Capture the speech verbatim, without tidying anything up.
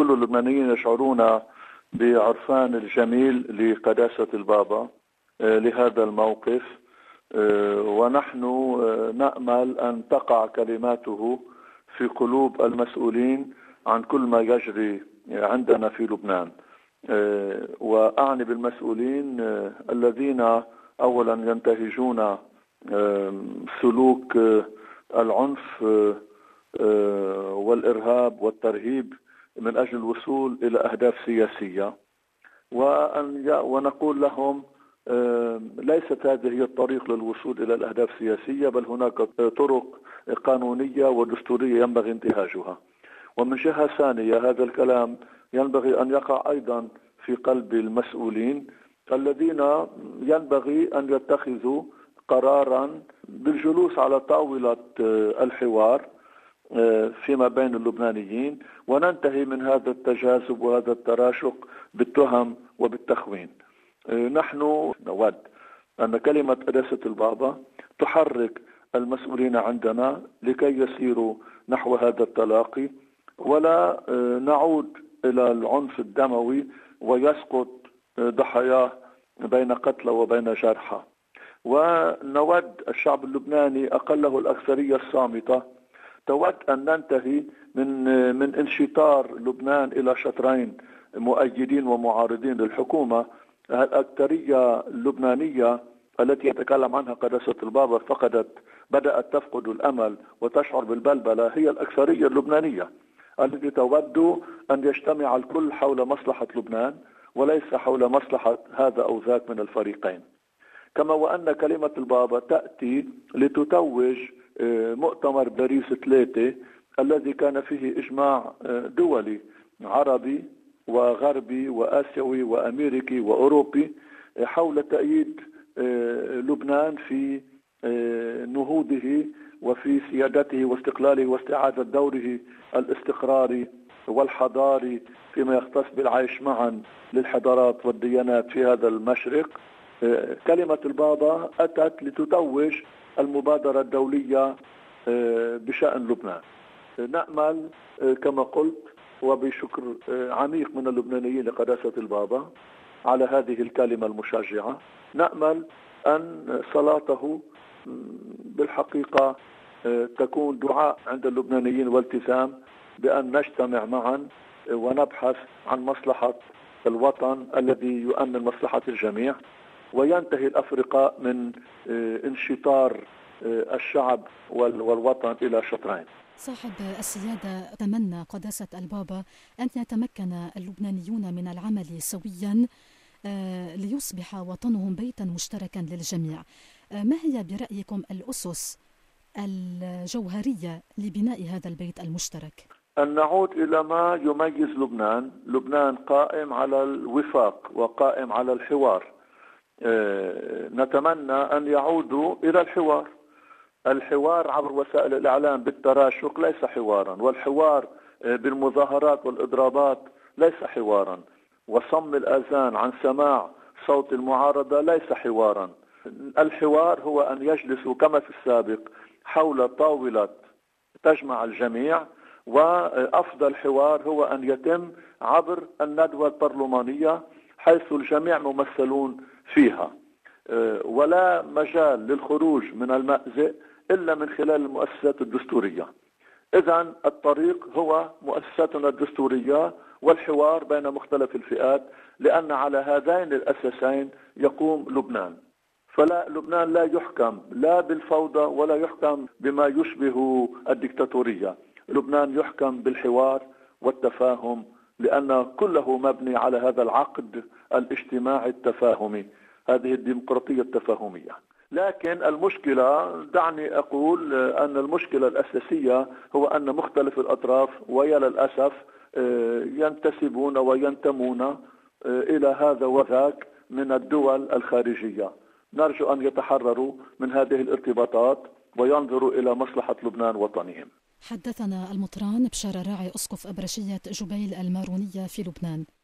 كل اللبنانيين يشعرون بعرفان الجميل لقداسة البابا لهذا الموقف، ونحن نأمل أن تقع كلماته في قلوب المسؤولين عن كل ما يجري عندنا في لبنان. وأعني بالمسؤولين الذين أولا ينتهجون سلوك العنف والإرهاب والترهيب من أجل الوصول إلى أهداف سياسية، وأن ونقول لهم ليست هذه هي الطريق للوصول إلى الأهداف السياسية، بل هناك طرق قانونية ودستورية ينبغي انتهاجها. ومن جهة ثانية هذا الكلام ينبغي أن يقع أيضا في قلب المسؤولين الذين ينبغي أن يتخذوا قرارا بالجلوس على طاولة الحوار فيما بين اللبنانيين، وننتهي من هذا التجاذب وهذا التراشق بالتهم وبالتخوين. نحن نود أن كلمة قداسة البابا تحرك المسؤولين عندنا لكي يسيروا نحو هذا التلاقي، ولا نعود إلى العنف الدموي ويسقط ضحاياه بين قتلى وبين جرحى. ونود الشعب اللبناني أقله الأكثرية الصامتة تود أن ننتهي من من انشطار لبنان إلى شطرين مؤيدين ومعارضين للحكومة. الأكثرية اللبنانية التي يتكلم عنها قداسة البابا فقدت بدأت تفقد الأمل وتشعر بالبلبلة، هي الأكثرية اللبنانية التي تود أن يجتمع الكل حول مصلحة لبنان وليس حول مصلحة هذا أو ذاك من الفريقين. كما وأن كلمة البابا تأتي لتتوج مؤتمر باريس ثلاثة الذي كان فيه إجماع دولي عربي وغربي وآسيوي وأمريكي وأوروبي حول تأييد لبنان في نهوضه وفي سيادته واستقلاله واستعادة دوره الاستقراري والحضاري فيما يختص بالعيش معا للحضارات والديانات في هذا المشرق. كلمة البابا أتت لتتوج المبادرة الدولية بشأن لبنان. نأمل كما قلت وبشكر عميق من اللبنانيين لقداسة البابا على هذه الكلمة المشجعة، نأمل أن صلاته بالحقيقة تكون دعاء عند اللبنانيين والتزام بأن نجتمع معا ونبحث عن مصلحة الوطن الذي يؤمن مصلحة الجميع، وينتهي الأفرقاء من انشطار الشعب والوطن إلى شطرين. صاحب السيادة، أتمنى قداسة البابا أن يتمكن اللبنانيون من العمل سويا ليصبح وطنهم بيتا مشتركا للجميع. ما هي برأيكم الأسس الجوهرية لبناء هذا البيت المشترك؟ أن نعود إلى ما يميز لبنان. لبنان قائم على الوفاق وقائم على الحوار. نتمنى أن يعودوا إلى الحوار. الحوار عبر وسائل الإعلام بالتراشق ليس حوارا، والحوار بالمظاهرات والإضرابات ليس حوارا، وصم الآذان عن سماع صوت المعارضة ليس حوارا. الحوار هو أن يجلسوا كما في السابق حول طاولة تجمع الجميع، وأفضل حوار هو أن يتم عبر الندوة البرلمانية حيث الجميع ممثلون فيها، ولا مجال للخروج من المأزق إلا من خلال المؤسسات الدستورية. إذن الطريق هو مؤسساتنا الدستورية والحوار بين مختلف الفئات، لأن على هذين الأساسين يقوم لبنان. فلا لبنان لا يحكم لا بالفوضى ولا يحكم بما يشبه الدكتاتورية. لبنان يحكم بالحوار والتفاهم، لأن كله مبني على هذا العقد الاجتماعي التفاهمي، هذه الديمقراطية التفاهمية. لكن المشكلة، دعني أقول أن المشكلة الأساسية هو أن مختلف الأطراف ويا للأسف ينتسبون وينتمون إلى هذا وذاك من الدول الخارجية. نرجو أن يتحرروا من هذه الارتباطات وينظروا إلى مصلحة لبنان وطنهم. حدثنا المطران بشارة راعي أسقف أبرشية جبيل المارونية في لبنان.